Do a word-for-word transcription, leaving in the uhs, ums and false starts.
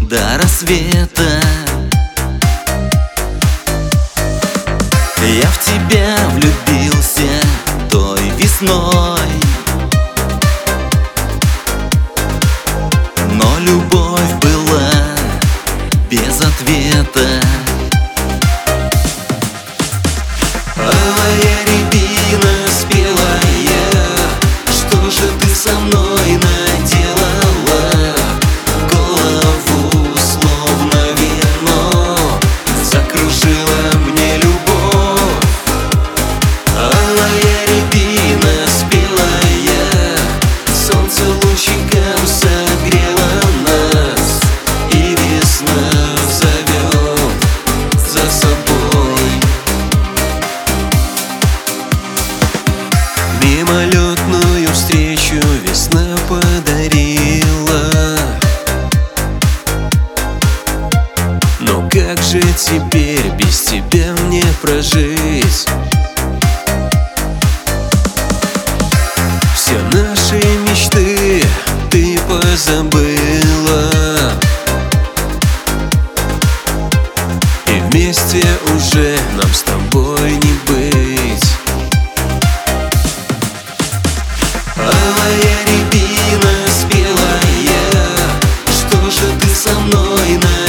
до рассвета. Я в тебя влюбился той весной, но любовь была без ответа. Алая рябина спелая, что же ты со мной наделала? Голову словно вино закружила мне любовь. Алая рябина спелая, солнце лучиком согрело нас, и весна зовет за собой. Мимолетную встречу весна подарила, но как же теперь без тебя мне прожить? Все наши мечты ты позабыла, и вместе уже нам с тобой не быть. Алая рябина спелая, что же ты со мной наделала?